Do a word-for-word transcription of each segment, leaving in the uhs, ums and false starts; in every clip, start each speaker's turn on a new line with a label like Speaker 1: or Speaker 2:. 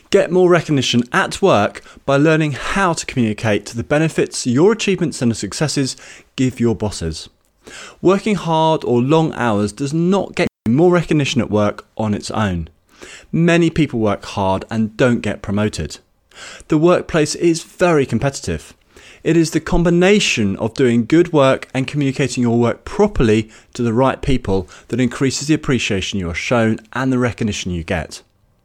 Speaker 1: Get more recognition at work by learning how to communicate the benefits your achievements and successes give your bosses. Working hard or long hours does not get you more recognition at work on its own. Many people work hard and don't get promoted. The workplace is very competitive. It is the combination of doing good work and communicating your work properly to the right people that increases the appreciation you are shown and the recognition you get.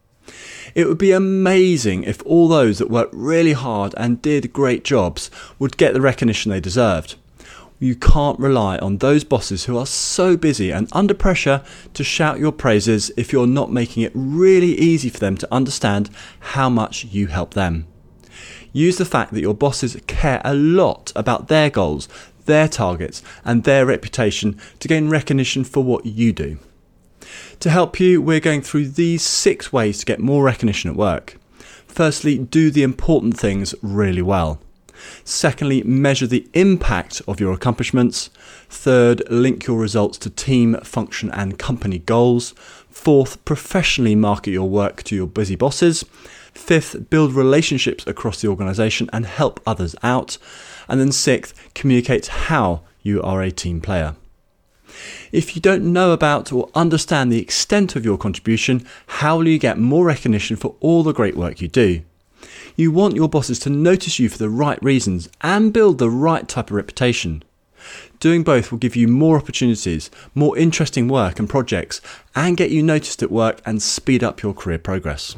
Speaker 1: It would be amazing if all those that worked really hard and did great jobs would get the recognition they deserved. You can't rely on those bosses who are so busy and under pressure to shout your praises if you're not making it really easy for them to understand how much you help them. Use the fact that your bosses care a lot about their goals, their targets, and their reputation to gain recognition for what you do. To help you, we're going through these six ways to get more recognition at work. Firstly, do the important things really well. Secondly, measure the impact of your accomplishments. Third, link your results to team, function and company goals. Fourth, professionally market your work to your busy bosses. Fifth, build relationships across the organisation and help others out. And then sixth, communicate how you are a team player. If you don't know about or understand the extent of your contribution, how will you get more recognition for all the great work you do? You want your bosses to notice you for the right reasons and build the right type of reputation. Doing both will give you more opportunities, more interesting work and projects, and get you noticed at work and speed up your career progress.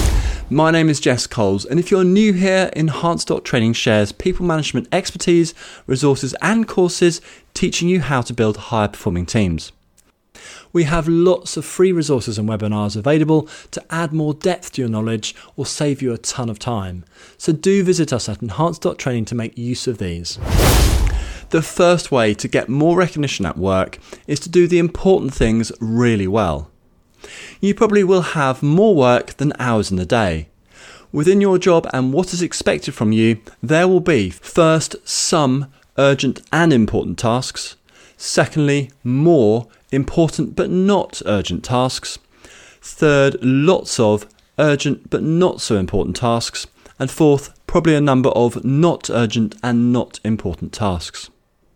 Speaker 1: My name is Jess Coles, and if you're new here, Enhanced Training shares people management expertise, resources and courses teaching you how to build higher performing teams. We have lots of free resources and webinars available to add more depth to your knowledge or save you a ton of time. So do visit us at Enhanced Training to make use of these. The first way to get more recognition at work is to do the important things really well. You probably will have more work than hours in the day. Within your job and what is expected from you, there will be first, some urgent and important tasks. Secondly, more important but not urgent tasks. Third, lots of urgent but not so important tasks. And fourth, probably a number of not urgent and not important tasks.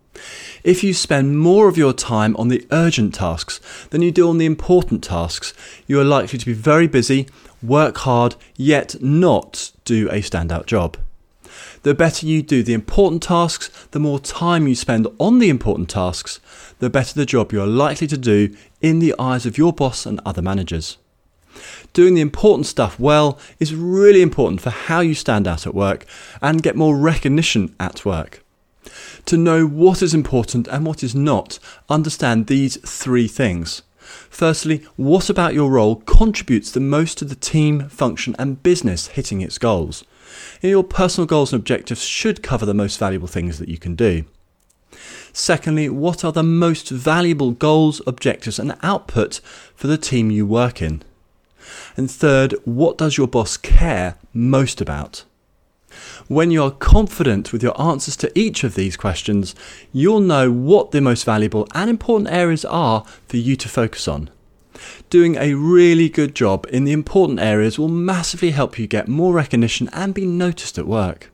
Speaker 1: If you spend more of your time on the urgent tasks than you do on the important tasks, you are likely to be very busy, work hard, yet not do a standout job. The better you do the important tasks, the more time you spend on the important tasks, the better the job you are likely to do in the eyes of your boss and other managers. Doing the important stuff well is really important for how you stand out at work and get more recognition at work. To know what is important and what is not, understand these three things. Firstly, what about your role contributes the most to the team, function and business hitting its goals? Your personal goals and objectives should cover the most valuable things that you can do. Secondly, what are the most valuable goals, objectives and output for the team you work in? And third, what does your boss care most about? When you are confident with your answers to each of these questions, you'll know what the most valuable and important areas are for you to focus on. Doing a really good job in the important areas will massively help you get more recognition and be noticed at work.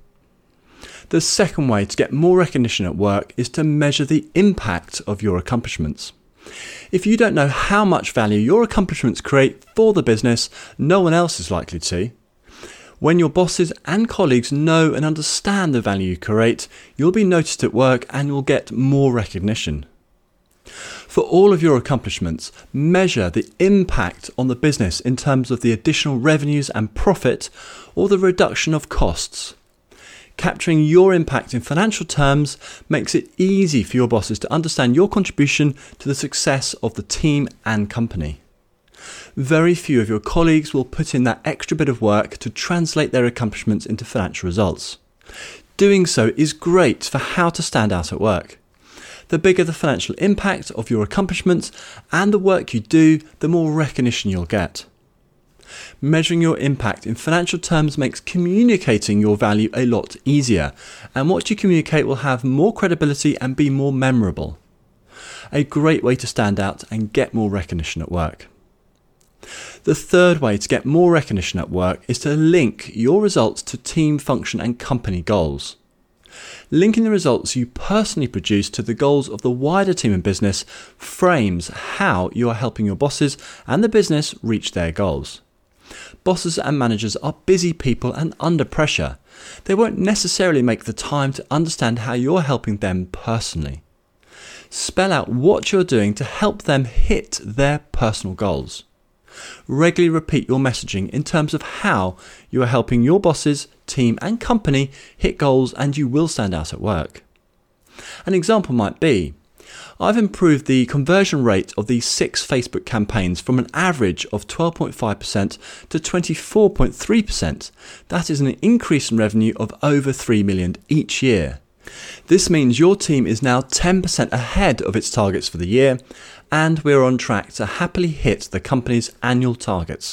Speaker 1: The second way to get more recognition at work is to measure the impact of your accomplishments. If you don't know how much value your accomplishments create for the business, no one else is likely to. When your bosses and colleagues know and understand the value you create, you'll be noticed at work and you'll get more recognition. For all of your accomplishments, measure the impact on the business in terms of the additional revenues and profit or the reduction of costs. Capturing your impact in financial terms makes it easy for your bosses to understand your contribution to the success of the team and company. Very few of your colleagues will put in that extra bit of work to translate their accomplishments into financial results. Doing so is great for how to stand out at work. The bigger the financial impact of your accomplishments and the work you do, the more recognition you'll get. Measuring your impact in financial terms makes communicating your value a lot easier, and what you communicate will have more credibility and be more memorable. A great way to stand out and get more recognition at work. The third way to get more recognition at work is to link your results to team function and company goals. Linking the results you personally produce to the goals of the wider team and business frames how you are helping your bosses and the business reach their goals. Bosses and managers are busy people and under pressure. They won't necessarily make the time to understand how you're helping them personally. Spell out what you're doing to help them hit their personal goals. Regularly repeat your messaging in terms of how you are helping your bosses, team and company hit goals, and you will stand out at work. An example might be, I've improved the conversion rate of these six Facebook campaigns from an average of twelve point five percent to twenty-four point three percent. That is an increase in revenue of over three million dollars each year. This means your team is now ten percent ahead of its targets for the year, and we're on track to happily hit the company's annual targets.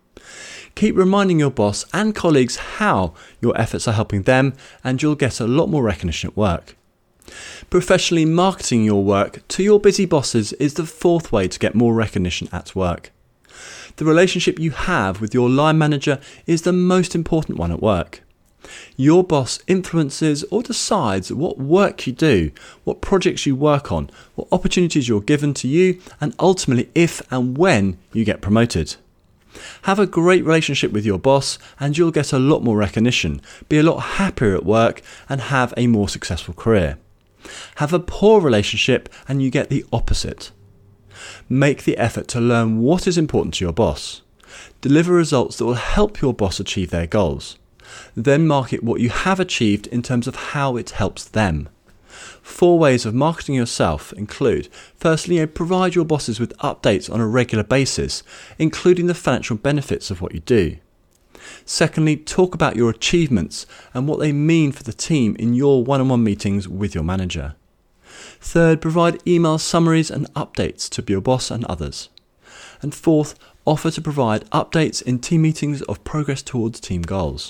Speaker 1: Keep reminding your boss and colleagues how your efforts are helping them, and you'll get a lot more recognition at work. Professionally marketing your work to your busy bosses is the fourth way to get more recognition at work. The relationship you have with your line manager is the most important one at work. Your boss influences or decides what work you do, what projects you work on, what opportunities you're given to you, and ultimately if and when you get promoted. Have a great relationship with your boss and you'll get a lot more recognition, be a lot happier at work, and have a more successful career. Have a poor relationship and you get the opposite. Make the effort to learn what is important to your boss. Deliver results that will help your boss achieve their goals. Then market what you have achieved in terms of how it helps them. Four ways of marketing yourself include, firstly, provide your bosses with updates on a regular basis, including the financial benefits of what you do. Secondly, talk about your achievements and what they mean for the team in your one-on-one meetings with your manager. Third, provide email summaries and updates to your boss and others. And fourth, offer to provide updates in team meetings of progress towards team goals.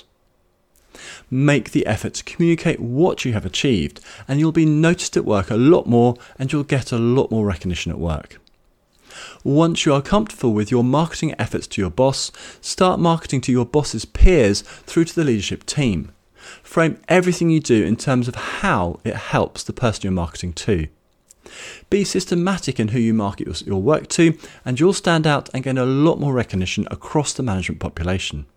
Speaker 1: Make the effort to communicate what you have achieved, and you'll be noticed at work a lot more, and you'll get a lot more recognition at work. Once you are comfortable with your marketing efforts to your boss, start marketing to your boss's peers through to the leadership team. Frame everything you do in terms of how it helps the person you're marketing to. Be systematic in who you market your, your work to, and you'll stand out and gain a lot more recognition across the management population.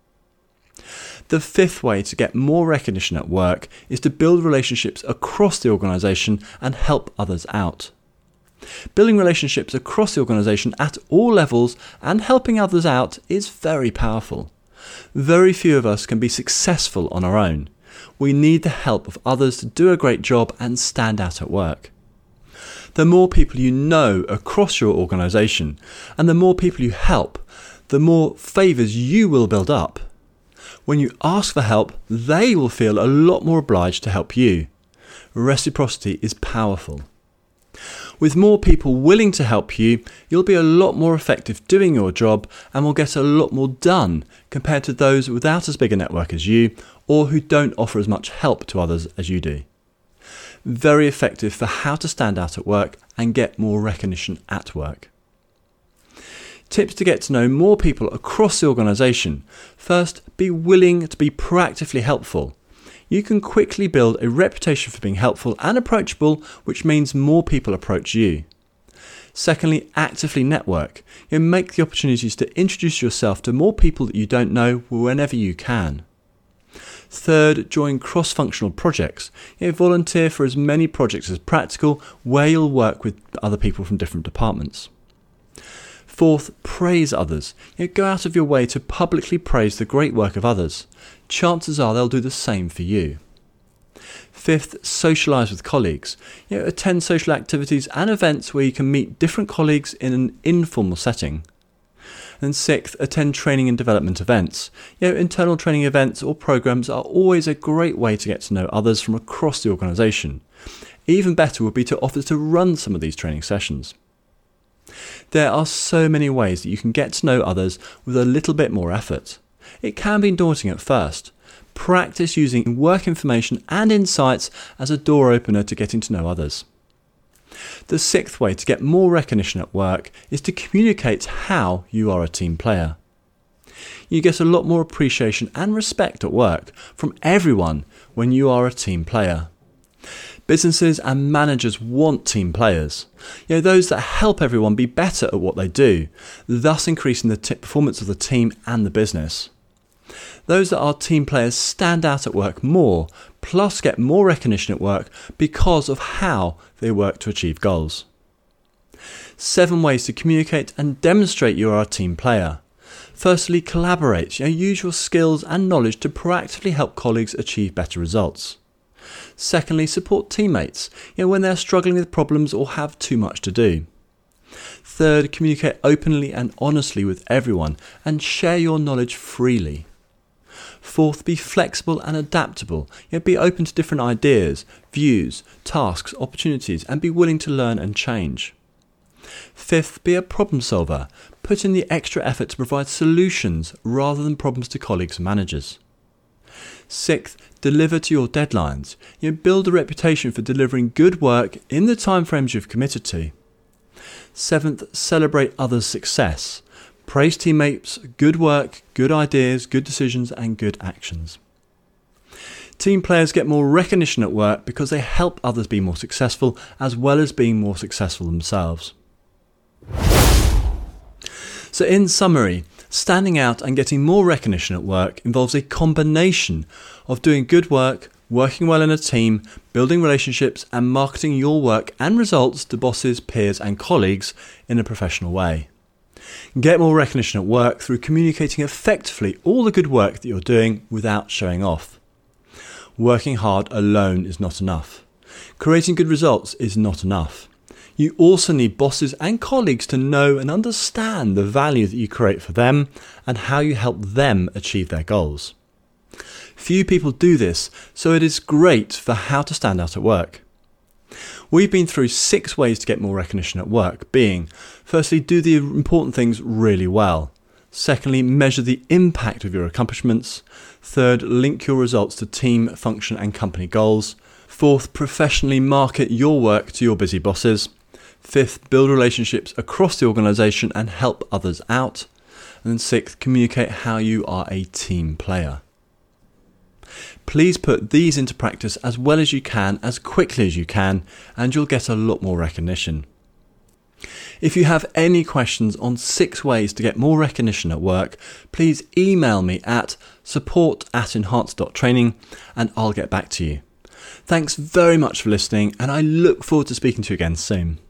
Speaker 1: The fifth way to get more recognition at work is to build relationships across the organisation and help others out. Building relationships across the organisation at all levels and helping others out is very powerful. Very few of us can be successful on our own. We need the help of others to do a great job and stand out at work. The more people you know across your organisation and the more people you help, the more favours you will build up. When you ask for help, they will feel a lot more obliged to help you. Reciprocity is powerful. With more people willing to help you, you'll be a lot more effective doing your job and will get a lot more done compared to those without as big a network as you or who don't offer as much help to others as you do. Very effective for how to stand out at work and get more recognition at work. Tips to get to know more people across the organisation. First, be willing to be proactively helpful. You can quickly build a reputation for being helpful and approachable, which means more people approach you. Secondly, actively network. You make the opportunities to introduce yourself to more people that you don't know whenever you can. Third, join cross-functional projects. You know, volunteer for as many projects as practical where you'll work with other people from different departments. Fourth, praise others. You know, go out of your way to publicly praise the great work of others. Chances are they'll do the same for you. Fifth, socialise with colleagues. You know, attend social activities and events where you can meet different colleagues in an informal setting. And sixth, attend training and development events. You know, internal training events or programs are always a great way to get to know others from across the organisation. Even better would be to offer to run some of these training sessions. There are so many ways that you can get to know others with a little bit more effort. It can be daunting at first. Practice using work information and insights as a door opener to getting to know others. The sixth way to get more recognition at work is to communicate how you are a team player. You get a lot more appreciation and respect at work from everyone when you are a team player. Businesses and managers want team players, you know, those that help everyone be better at what they do, thus increasing the t- performance of the team and the business. Those that are team players stand out at work more, plus get more recognition at work because of how they work to achieve goals. Seven ways to communicate and demonstrate you are a team player. Firstly, collaborate. You know, use your skills and knowledge to proactively help colleagues achieve better results. Secondly, support teammates, you know, when they're struggling with problems or have too much to do. Third, communicate openly and honestly with everyone and share your knowledge freely. Fourth, be flexible and adaptable. You know, be open to different ideas, views, tasks, opportunities, and be willing to learn and change. Fifth, be a problem solver. Put in the extra effort to provide solutions rather than problems to colleagues and managers. Sixth, deliver to your deadlines. You know, build a reputation for delivering good work in the timeframes you've committed to. Seventh, celebrate others' success. Praise teammates, good work, good ideas, good decisions, and good actions. Team players get more recognition at work because they help others be more successful, as well as being more successful themselves. So in summary, standing out and getting more recognition at work involves a combination of doing good work, working well in a team, building relationships, and marketing your work and results to bosses, peers, and colleagues in a professional way. Get more recognition at work through communicating effectively all the good work that you're doing without showing off. Working hard alone is not enough. Creating good results is not enough. You also need bosses and colleagues to know and understand the value that you create for them and how you help them achieve their goals. Few people do this, so it is great for how to stand out at work. We've been through six ways to get more recognition at work, being, firstly, do the important things really well. Secondly, measure the impact of your accomplishments. Third, link your results to team, function and company goals. Fourth, professionally market your work to your busy bosses. Fifth, build relationships across the organisation and help others out. And then sixth, communicate how you are a team player. Please put these into practice as well as you can, as quickly as you can, and you'll get a lot more recognition. If you have any questions on six ways to get more recognition at work, please email me at support at enhance dot training and I'll get back to you. Thanks very much for listening, and I look forward to speaking to you again soon.